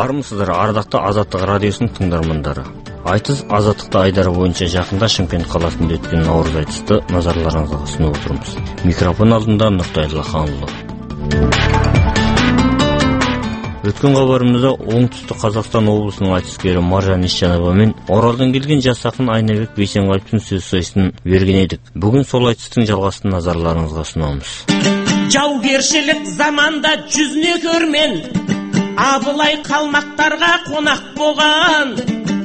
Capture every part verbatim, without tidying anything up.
Армысыздар ардакты Азаттык радиосунун тыңдармандары. Айтыс Азаттыкты айдары боюнча жакында Шымкент каласында өткөн Наурыз айтысты назарларыңызга сунуп отурмуз. Микрофон алдында Нуртай Лаханлы. Өткөн кабарымызда Оңтүстүк Казакстан облусунун айтыскери Маржан Ишжанова менен Оралдан келген жас акын Айнабек Бейсенгаевдин сөз союшун берген едик. Бүгүн сол айтыстын жалгасын назарларыңызга сунабыз. Жаугершілік заманда жүзіне көрмен Абылай қалмақтарға қонақ болған.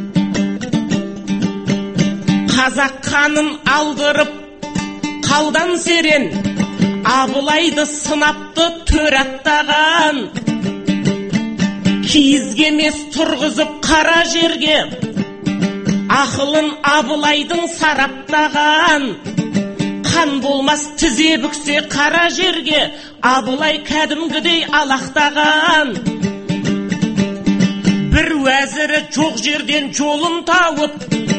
Қазақ ханын алдырып қалдан серен Абылайды сынапты төр аттаған. Киізге емес тұрғызып қара жерге Ақылын Абылайдың сараптаған. Қан болмас тізе бүксе қара жерге Абылай кәдімгідей алақтаған. Бір уәзірі жоқ жерден жолын тауып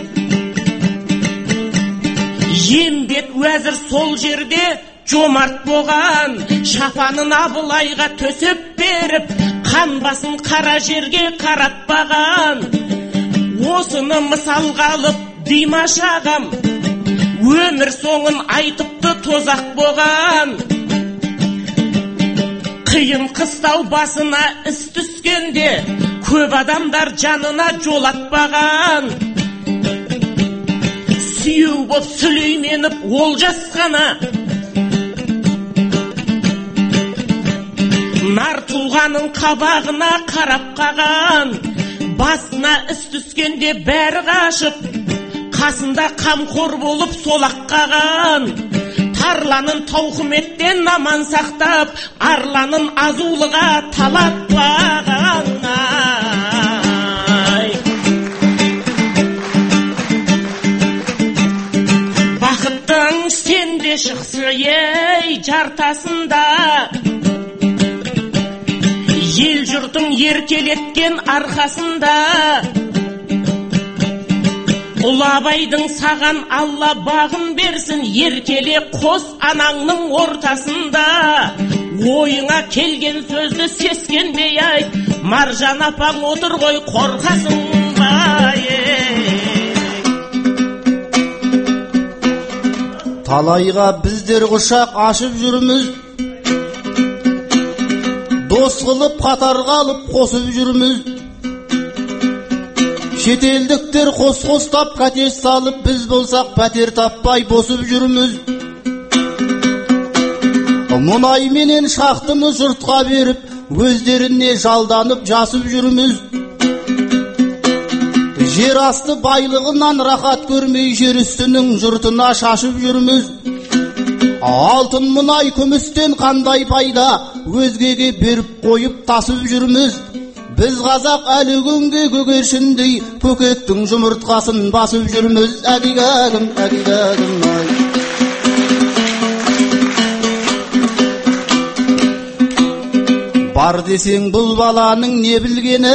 Ембет уәзір сол жерде жомарт болған. Шапанын Абылайға төсеп беріп қан басын қара жерге қаратпаған. Осыны мысалға алып Димаш ағам өмір соңын айтыпты тозақ болған. Қиын қыстау басына іс түскенде көп адамдар жанына жолатпаған. Сүйеу боп Сүлейменов ол жасқана нар тұлғаның қабағына қарап қаған. Басына іс түскенде бәрі қашып қасында қамқор болып солақ қаған. Тарланын тауқыметтен аман сақтап арланын азулыға талатпаған. Бақыттың сенде шықсы ей жартасында ел жұртың еркелеткен арқасында. Ұлы Абайдың саған Алла бағын берсін, еркеле қос анаңның ортасында. Ойыңа келген сөзді сескенбей айт, Маржан апаң отыр ғой қорқасың ба. Талайға біздер құшақ ашып жүрміз, дос қылып қатарға алып қосып жүрміз. Шетелдіктер қос-қостап катеш салып, біз болсақ пәтер таппай босып жүрміз. Мұнай менен шақтыны жұртқа беріп, өздеріне жалданып жасып жүрміз. Жер асты байлығынан рахат көрмей, жер үстінің жұртына шашып жүрміз. Алтын мұнай күмістен қандай пайда, өзгеге беріп қойып тасып жүрміз. Біз қазақ әлі күнге көгершіндей көкектің жұмыртқасын басып жүрміз. Әгигәгім, әгигәгім ай. Бар десең бұл баланың не білгені,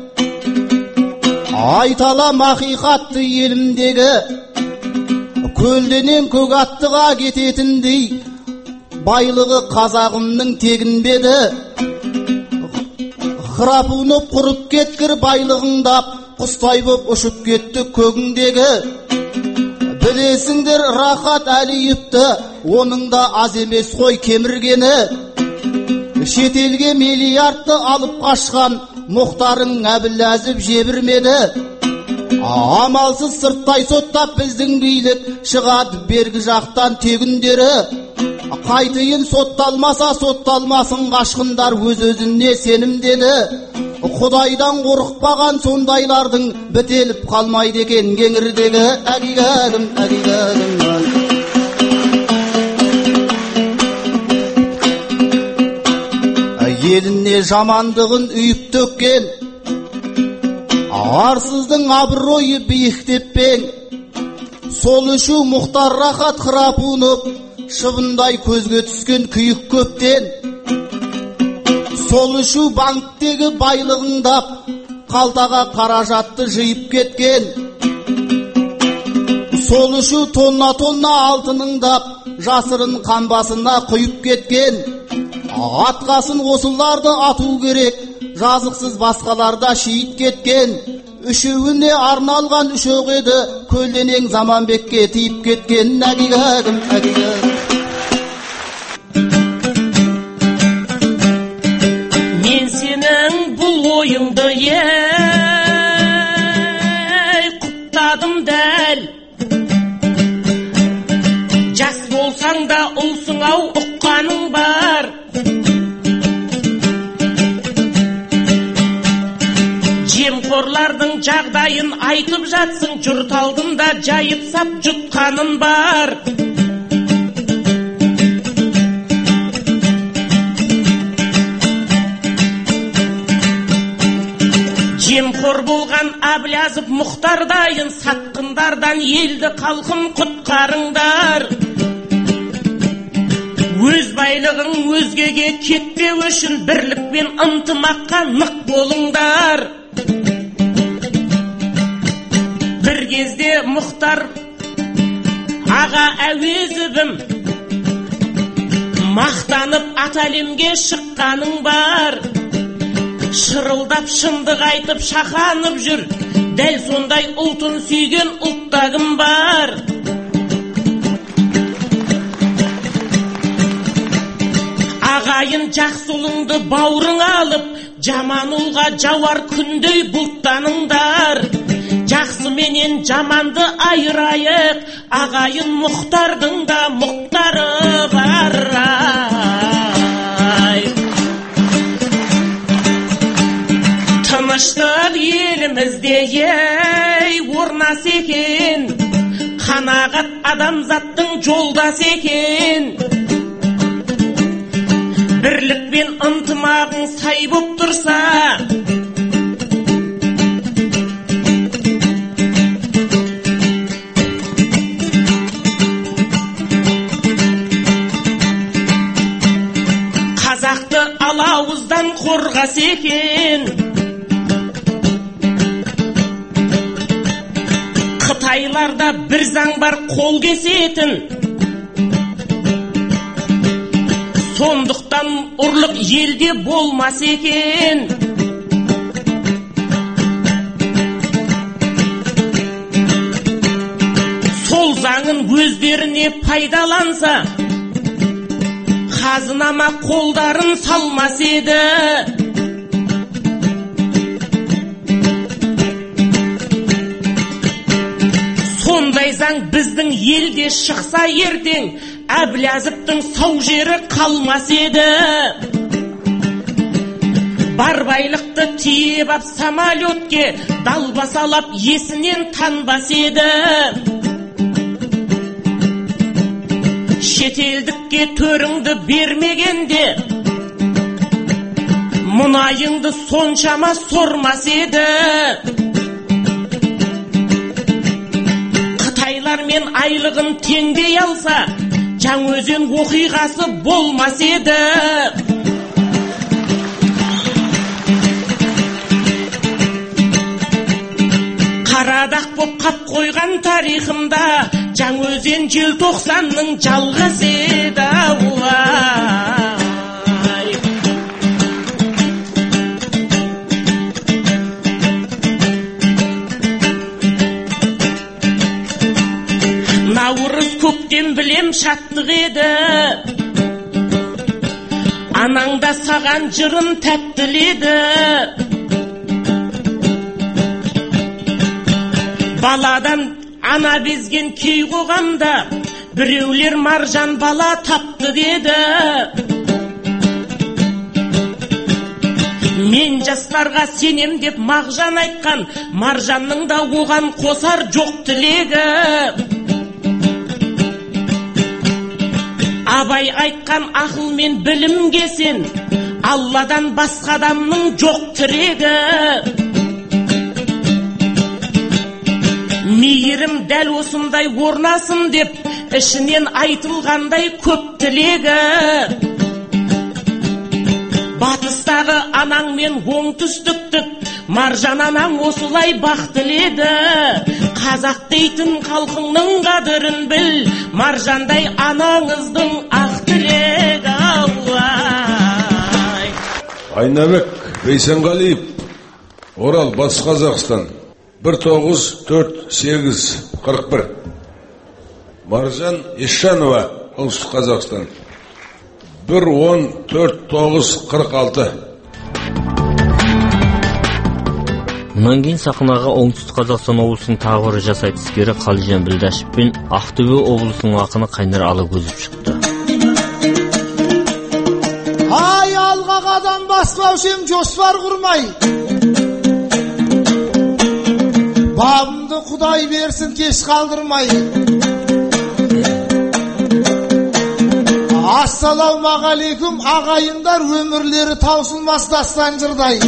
айталам ақиқатты елімдегі. Көлденен көк аттыға кететіндей байлығы қазағымның тегінбеді. Храпунып құрып кеткір байлығыңдап, құстай боп ұшып кетті көгіңдегі. Білесіңдер рахат әлейіпті, оның да аз емес қой кеміргені. Шетелге миллиардты алып қашқан Мұхтарың Әбіләзіп жебірмеді. Амалсыз сырттай соттап біздің билік шығады бергі жақтан тегіндері. Қайтайын сотталмаса сотталмасын қашқындар өз-өзіне сенімдеді. Құдайдан қорықпаған сондайлардың бітеліп қалмайды екен кеңірдегі. Әгигәгім, әгигәгім еліне жамандығын үйіп төккен, арсыздың абыройы биіктеппен. Сол үшу Мұхтар рахат храпунып, шыбындай көзге түскен күйік көптен. Сол үшу банктегі байлығыңдап, қалтаға қаражатты жиып кеткен. Сол үшу тонна-тонна алтыныңдап, жасырын қамбасына құйып кеткен. Атқасын осыларды ату керек, жазықсыз басқаларда шейіт кеткен. Үшеуіне арналған үшеу еді, көлденең Заманбекке тиіп кеткен. Әгигәгім, әгигәгім. Мен сенің бұл ойыңды ей құптадым дәл. Жас болсаң да ұлсың ау, ұққаның бар. Жемқорлардың жағдайын айтып жатсың, жұрт алдында жайып сап жұтқаның бар. Жемқор болған Әблязов Мұхтардайын, сатқындардан елді қалқын құтқарыңдар. Өз байлығың өзгеге кетпеу үшін бірлік пен ынтымаққа нық болыңдар. Бір кезде Мұхтар аға Әуезовім мақтанып ат әлемге шыққаның бар. Шырылдап шындық айтып шақанып жүр, дәл сондай ұлтын сүйген ұлттағым бар. Ағайын жақсы ұлыңды бауырың алып, жаман ұлға жауар күндей бұлттаныңдар. Жақсы менен жаманды айырайық, ағайын Мұхтардың да мұқтары бар. Тыныштық елімізде ей орнас екен, қанағат адамзаттың жолдас екен. Бірлік пен ынтымағың сай боп тұрса, қазақты алауыздан қорғас екен. Қытайларда бір заң бар қол кесетін, сондықтан ұрлық елде болмас екен. Сол заңын өздеріне пайдаланса, қазынама қолдарын салмас еді. Сондай заң біздің елде шықса ертең, Әблязовтың сау жері қалмас еді. Бар байлықты тиеп ап самолетке, далбасалап есінен танбас еді. Шетелдікке төріңді бермегенде, мұнайыңды соншама сормас еді. Қытайлармен айлығын теңдей алса, Жаңаөзен оқиғасы болмас еді. Қарадақ боп қап қойған тарихымда, Жаңаөзен желтоқсанның жалғасы еді. Наурыз көктем білем шаттық еді, анаңда саған жырын тәттіледі. Баладан ана безген кей қоғамда, біреулер маржан бала тапты деді. Мен жастарға сенем деп мағжан айтқан, маржанның да оған қосар жоқ тілегі. Абай айтқан ақыл мен білімге сен, Алладан басқа адамның жоқ тірегі. Мейірім дәл осындай орнасын деп, ішінен айтылғандай көп тілегі. Батыстағы анаң мен оңтүстіктік, маржан анаң осылай бақ тіледі. Қазақ дейтін халқыңның қадірін біл, маржандай анаңыздың ақ тілегі. Айнабек, Бейсенғалиев, Орал, Батыс Қазақстан, бір тоғыз төрт сегіз қырық бір. Маржан Ишанова, Оңтүстік Қазақстан, бір он төрт тоғыз қырық алты. Мұнан кейін сахнаға Оңтүстік Қазақстан облысының тағы бір жас айтыскері Қалижан Білдашев пен Ақтөбе облысының ақыны Қайнар Алагөзов шықты. Ай, алға қадам баспаушым жоспар құрмай. Бабымды Құдай берсін кеш қалдырмай. Ассалаумағалейкум ағайындар, өмірлері таусылмас дастан жырдай.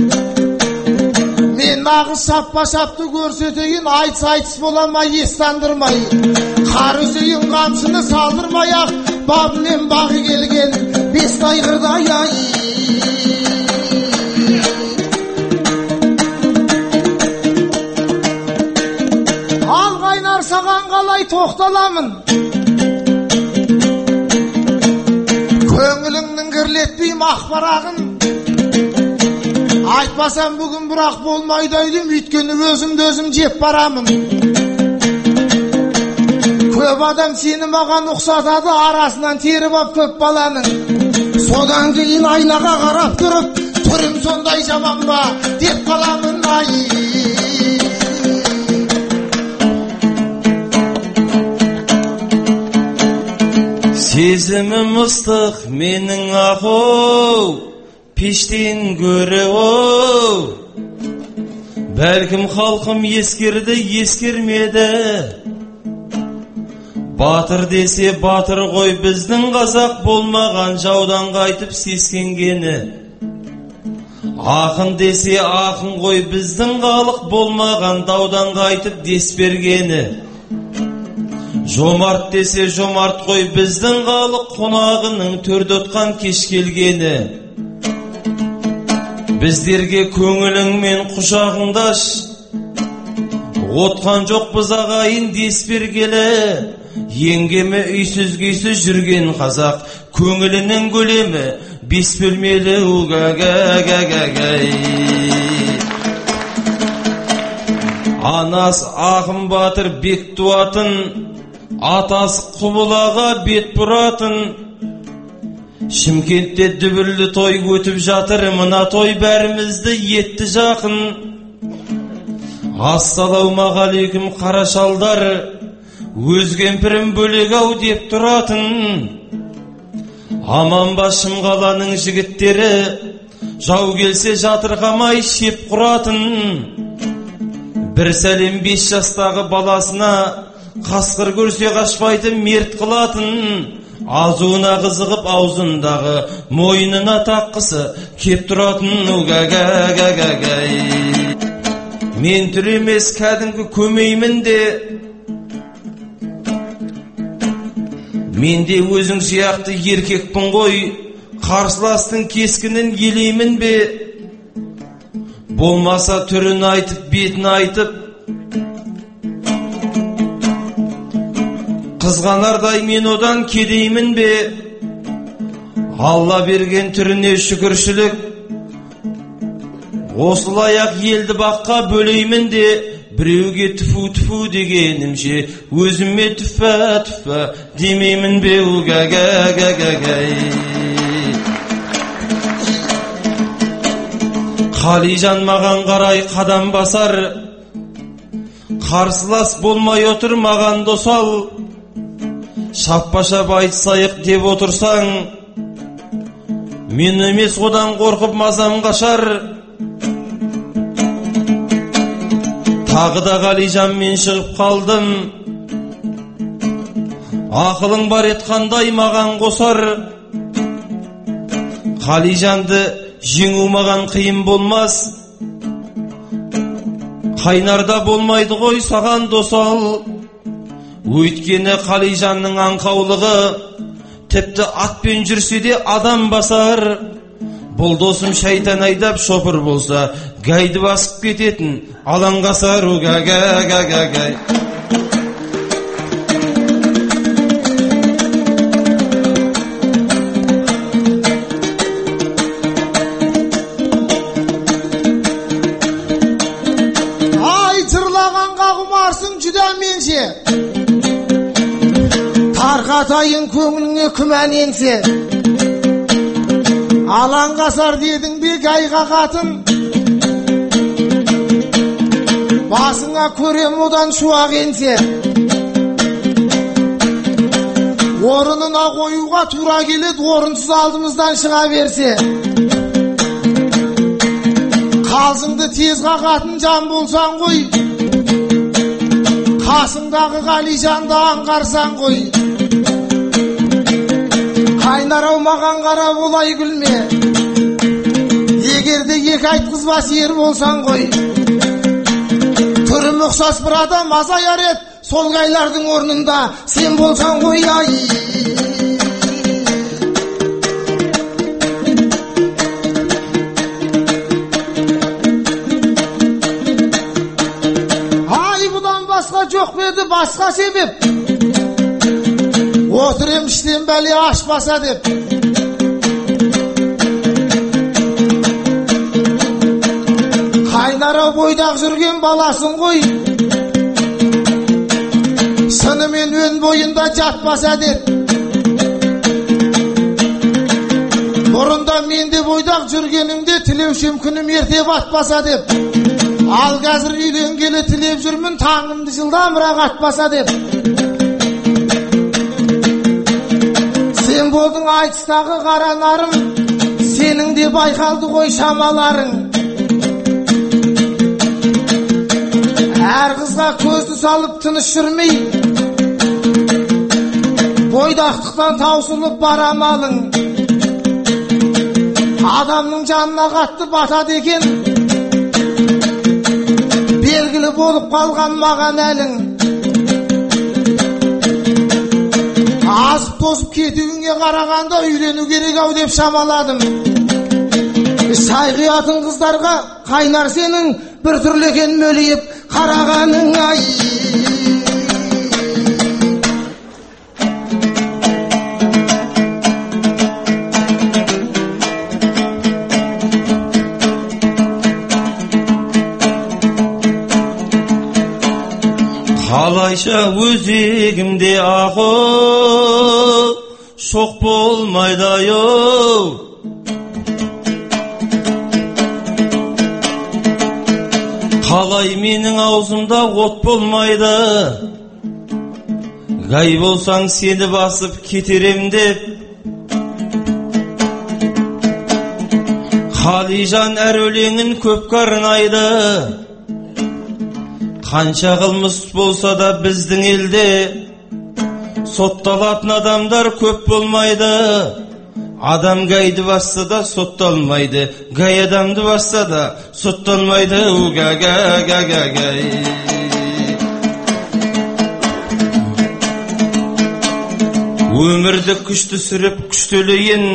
Мен нағыз шаппа-шапты көрсетейін, айтыс-айтыс болама естандырмай. Қар үзейін қамшыны салдырмай ақ, бабымен бағы келген бес тайғырдай ай. Ал қайнар саған қалай тоқталамын, көңіліңнің кірлетпейм ақ парағын. Айтпасам бүгін бірақ болмайды айдым, үйткені өзімді өзім жеп барамын. Көп адам сені маған ұқсатады, арасынан теріп ап көп баланың. Содан кейін айнаға қарап тұрып, түрім сондай жаман ба деп қаламын ай. Сезімім ыстық менің ақыл, пештен көрі оу. Бәлкім халқым ескерді, ескермеді. Батыр десе батыр ғой біздің қазақ, болмаған жаудан қайтып сескенгені. Ақын десе ақын ғой біздің халық, болмаған даудан қайтып дес бергені. Жомарт десе жомарт қой біздің халық, қонағының төрді отқан кеш келгені. Біздерге көңіліңмен құшағыңдаш, отқан жоқ біз ағайын дес бергелі. Еңгемі үйсіз күйсіз жүрген қазақ, көңілінің көлемі бес бөлмелі угагагагагай. Анас Ақын Батыр бек туатын, атасы Құбылаға бет бұратын. Шымкентте дүбірлі той өтіп жатыр, мына той бәрімізді етті жақын. Ассалаумағалейкум қара шалдар, өз кемпірім бөлек ау деп тұратын. Аман ба Шымқаланың жігіттері, жау келсе жатырқамай шеп құратын. Бір сәлем бес жастағы баласына, қасқыр көрсе қашпайтын мерт қылатын. Азуына қызығып аузындағы мойнына таққысы кеп тұратын угагагагагай. Мен түремес кәдімгі көмеймін де, мен де өзің сияқты еркекпін ғой, қарсыластың кескінін елеймін бе? Болмаса түрін айтып, бетін айтып, қызғанардай мен одан кедеймін бе? Алла берген түріне шүкіршілік, осылай ақ елді баққа бөлеймін де, біреуге түфу-түфу дегенімше, өзіме түфа-түфа демеймін бе угагагагагай. Қалижан маған қарай қадам басар, қарсылас болмай отыр маған досал. Шаппа-шап айтсайық деп отырсаң, мен емес одан қорқып мазам қашар. Тағы да Қалижанмен шығып қалдым, ақылың бар етқандай маған қосар. Қалижанды жеңу маған қиын болмас, Қайнарда болмайды ғой саған досал. Өйткені Қалижанның аңқаулығы тіпті атпен жүрсе де адам басар. Бұл досым шайтан айдап шопыр болса, гайды басып кететін алаңғасар угагагагагай. сенің көңіліңе күмән енсе, алаңғасар дедің бе гайға қатын, басыңа көрем одан шуақ енсе, орынына қоюға тура келеді, орынсыз алдымыздан шыға берсе, қалжыңды тез қағатын жан болсаң ғой, қасыңдағы Қалижанды аңғарсаң ғой, қайнар аумаған қара болай күлме, егерде екі айтқызбас ер болсаң ғой, түрім ұқсас бір адам азаяр ед, сол қайлардың орнында сен болсаң ғой. Ай, ай, бұдан басқа жоқ беді, басқа себеп, отырем іштен бәле ашпаса деп. Қайнара бойдақ жүрген баласын ғой, сынымен өн бойында жатпаса деп. Бұрында менде бойдақ жүргеніңде тілеушем күнім ерте батпаса деп. Ал қазір үйленгелі тілеп жүрмін, таңымды жылдамырақ атпаса деп. Сен болдың айтыстағы қара нарым, сенің де байқалды ғой шамаларың. Әр қызға көзді салып тыныш жүрмей, бойдақтықтан таусылып барамалың. Адамның жанына қатты батады екен, белгілі болып қалған маған әлің. Азып тозып кетуіңе қарағанда үйлену керек ау деп шамаладым. Шай құятын қыздарға қайнар сенің бір түрлі екен мөлиіп қарағаның. Ай, қалайша өзегімде ақы шоқ болмайды ай-оу, қалай менің аузымда от болмайды, гай болсаң сені басып кетерем деп. Қалижан әр өлеңін көпке арнайды, қанша қылмыс болса да біздің елде сотталатын адамдар көп болмайды. Адам гайды басса да сотталмайды, гай адамды басса да сотталмайды. Уга-га-га-га-гай. Өмірді күшті сүріп күштелейін,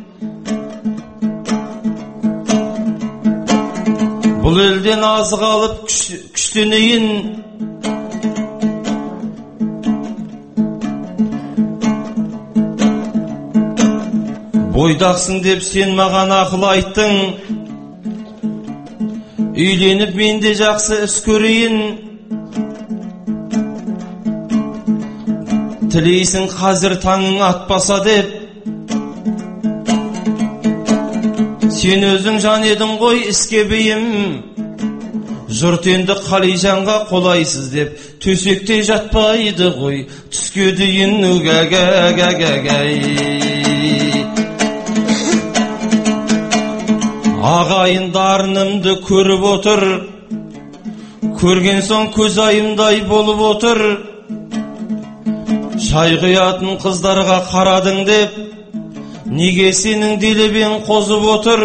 бұл елден азық алып күштенейін. Бойдақсың деп сен маған ақыл айттың, үйленіп мен де жақсы іс көрейін. Тілейсің қазір таңың атпаса деп. Сен өзің жан едің ғой іске бейім, жұрт енді Қалижанға қолайсыз деп төсекте жатпайды ғой түске дейін. Уга-га-га-га-гай. Ағайын дарынымды көріп отыр, көрген соң көз айымдай болып отыр. Шай құятын қыздарға қарадың деп, неге сенің делебен қозып отыр?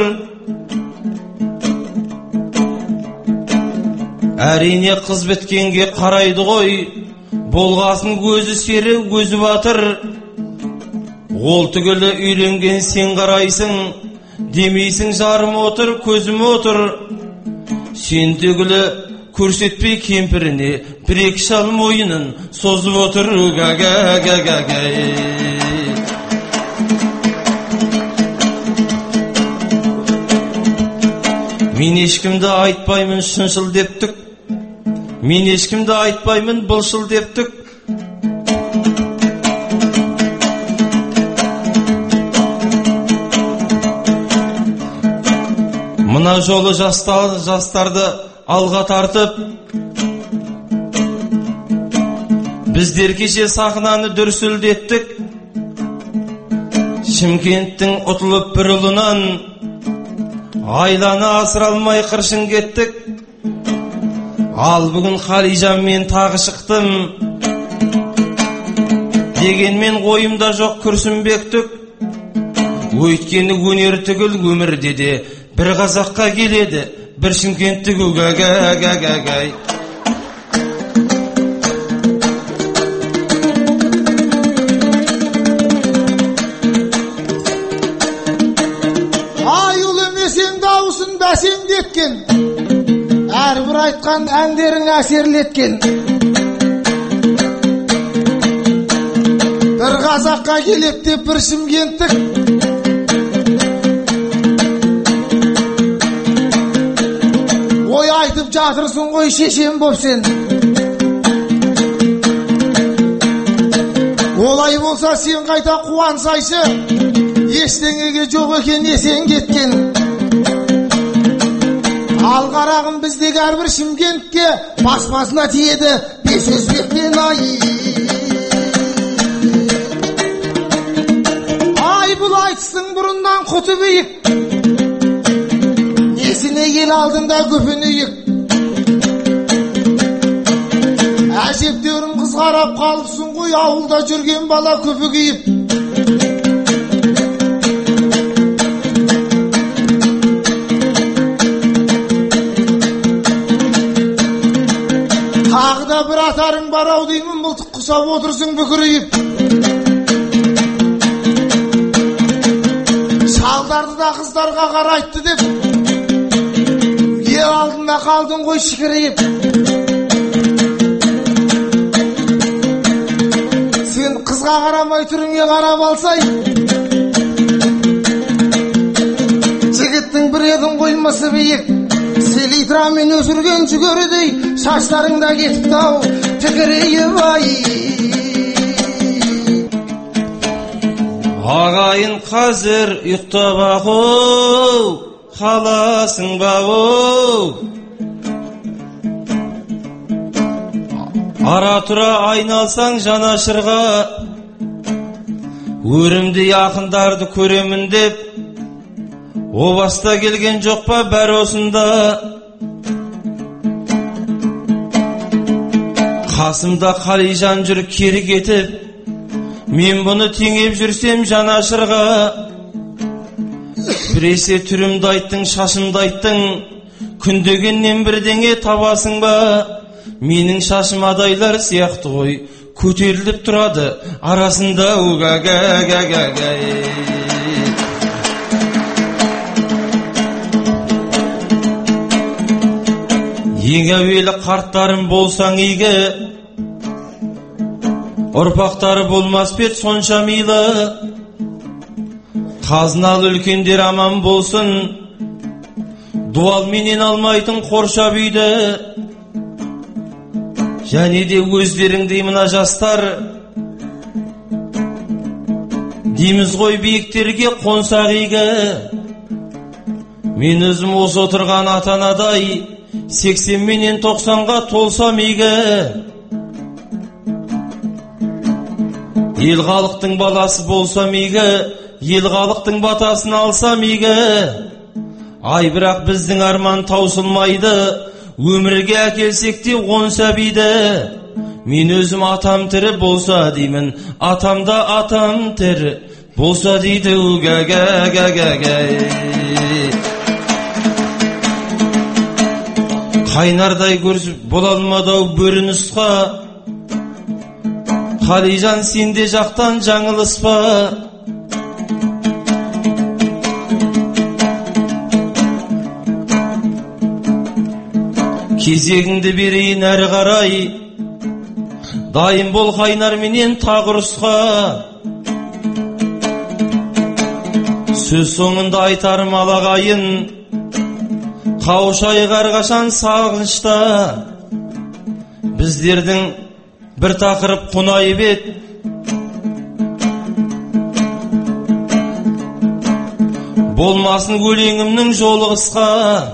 Әрине қыз біткенге қарайды ғой, болғасын көзі сері көзі батыр. Ол түгілі үйленген сен қарайсың, демейсің жарым отыр көзім отыр. Сен түгілі көрсетпей кемпіріне бір-екі шал мойынын созып отыр. Га-га-га-га-гай. Мен ешкімді айтпаймын шыншыл дептік, мен ешкімді айтпаймын бұлшыл дептік. Мына жолы жастар, жастарды алға тартып, біздер кеше сахнаны дүрсілдеттік. Шымкенттің ұтылып бір ұлынан айланы асыра алмай қыршын кеттік. Ал бүгін Қалижанмен тағы шықтым, дегенмен ойымда жоқ күрсінбектік. Өйткені өнер түгіл өмірде де бір қазаққа келеді, бір шымкенттік угагагагагай. Ай ұлымесең дауысын бәсеңдеткен, әрбір айтқан әндерің әсерлеткен. Бір қазаққа келіп деп бір шымкенттік. Ой айтып жатырсың ғой шешем боп сен. Олай болса сен қайта қуансайшы, ештеңеге жоқ екен есен кеткен. Ал қарағым біздегі әрбір шымкентке бас-басына тиеді бес өзбекпен ай. Ай бұл айтыстың бұрыннан құты биік, несіне ел алдында көпінейік. Әжептерін қыз қарап қалыпсың ғой, ауылда жүрген бала көпі киіп. Тағыда бір атарың бар ау деймін, мылтық құсап отырсың бүкірейіп. Шалдарды да қыздарға қарайтты деп, ел алдында қалдың ғой шікірейіп. Сен қызға қарамай түріңе қарап алсай, жігіттің бір едің қоймасы биік. Селитрамен өсірген жүгерідей шаштарыңда кетіпті ау тікірейіп ай. Ағайын қазір ұйықтап ақ-оу, қаласың ба-оу. Ара тұра айналсаң жанашырға, өрімді ақындарды көремін деп, о баста келген жоқ па бәр осында. Қасымда Қалижан жүр кері кетіп, мен бұны теңеп жүрсем жанашырға. Біресе түрімді айттың, шашымды айттың, күндегеннен бірдеңе табасың ба? Менің шашым адайлар сияқты ғой, көтеріліп тұрады арасында угагагагагай. Ең әуелі қарттарым болсаң игі, ұрпақтары болмас бет сонша мейлі. Қазыналы үлкендер аман болсын, дуал менен алмайтын қоршап үйді. Және де өздеріңдей мына жастар, дейміз ғой биіктерге қонсақ игі. Мен өзім осы отырған атанадай, сексен менен тоқсанға толсам игі. Ел халықтың баласы болсам игі, ел халықтың батасын алсам игі. Ай бірақ біздің арман таусылмайды, өмірге әкелсек те он сәбиді. Мен өзім атам тірі болса деймін, атамда атам тірі болса дейді угагагагагай. Қайнардай көрсіп бола алмадау бөрі нұсқа, Қалижан сенде жақтан жаңылыспа. Кезегіңді берейін әрі қарай, дайын бол қайнар менен тағы ұрысқа. Сөз соңында айтарым алағайын, қауышайық әрқашан сағынышта. Біздердің бір тақырып қонайып ет, болмасын өлеңімнің жолы қысқа.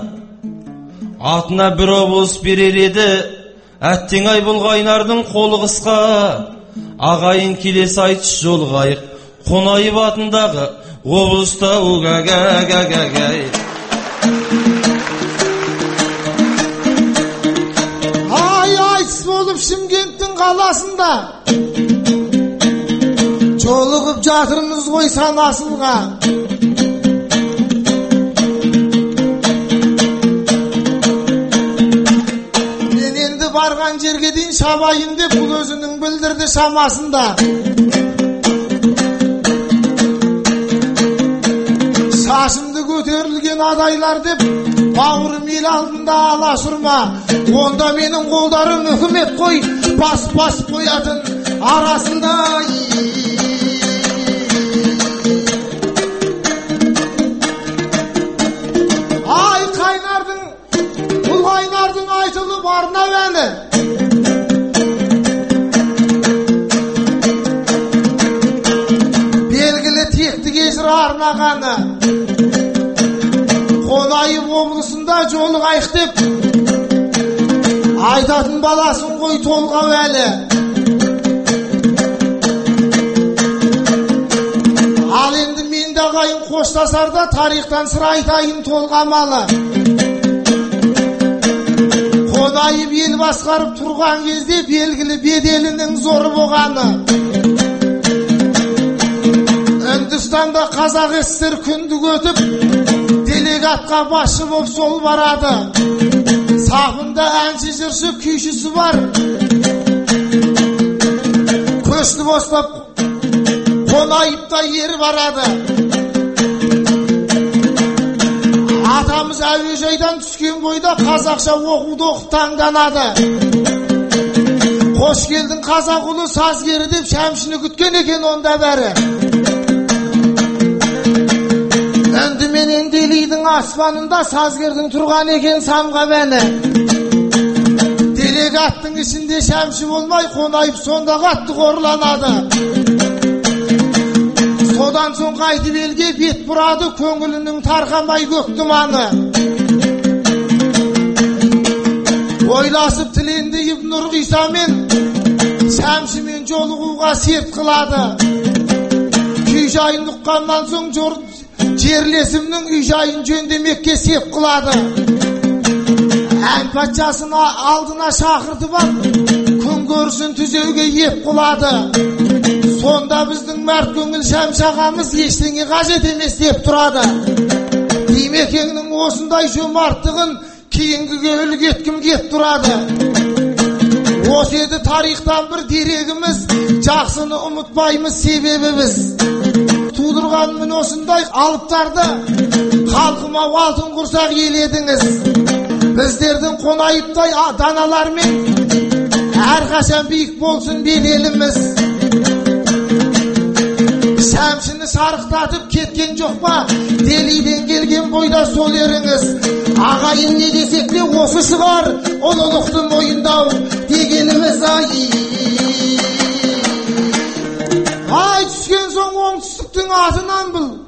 Атына бір облыс берер еді, әттең ай бұл қайнардың қолы қысқа. Ағайын келесі айтыс жолғайық, Қонаев атындағы облыста уга-га-га-га-гай. Ай, айтыс болып Шымкенттің қаласында жолығып жатырмыз ғой санасылға. Мен енді барған жерге дейін шабайын деп бұл өзінің білдірді шамасында. Шашымды көтерілген адайлар деп бауырым ел алдында аласұрма. Онда менің қолдарым үкімет қой, бас-бас қоятын арасында. Ай қайнардың, бұл қайнардың айтылып арнап әні. Белгілі текті кесір арнағаны. Қонаев облысында жолығайық деп айтатын баласын ғой толғау әлі. Ал енді мен де ағайын қоштасарда тарихтан сыр айтайын толғамалы. Қонаев ел басқарып тұрған кезде белгілі беделінің зор болғаны. Үндістанда қазақ СССР күндік өтіп, делегатқа басшы боп сол барады. Сапында әнші жыршы күйшісі бар. Көшті бостап Қонаевта ер барады. Атамыз әуежайдан түскен бойда қазақша оқуды оқып таңданады. Қош келдің қазақ ұлы сазгері деп шәмшіні күткен екен онда бәрі. Үндіменен Делидің аспанында сазгердің тұрған екен самға бәні. Делегаттың ішінде шәмші болмай Қонаев сонда қатты қорланады. Содан соң қайтып елге бет бұрады, көңілінің тарқамай көк тұманы. Ойласып тіленді Ибн Нұрғисамен шәмшімен жолығуға серт қылады. Күй жайын ұққаннан соң жерлесімнің үй жайын жөндемекке сеп қылады. Ән патшасын алдына шақыртып ап, күн көрсін түзеуге еп қылады. Сонда біздің мәрт көңіл шәмші ағамыз ештеңе қажет емес деп тұрады. Димекеңнің осындай жомарттығын кейінгіге үлгі еткім кеп тұрады. Осы еді тарихтан бір дерегіміз, жақсыны ұмытпаймыз себебі біз. Тудырғанмын осындай алыптарды, халқыма алтын құрсақ еледіңіз. Біздердің Қонаевтай даналармен әрқашан биік болсын беделіміз. Шәмшіні сарықтатып кеткен жоқ па, Делиден келген бойда сол еріңіз. Ағайын не десек те осы шығар, ұлылықты мойындау дегеніміз. Ай Ай түскен соң оңтүстіктің атынан бұл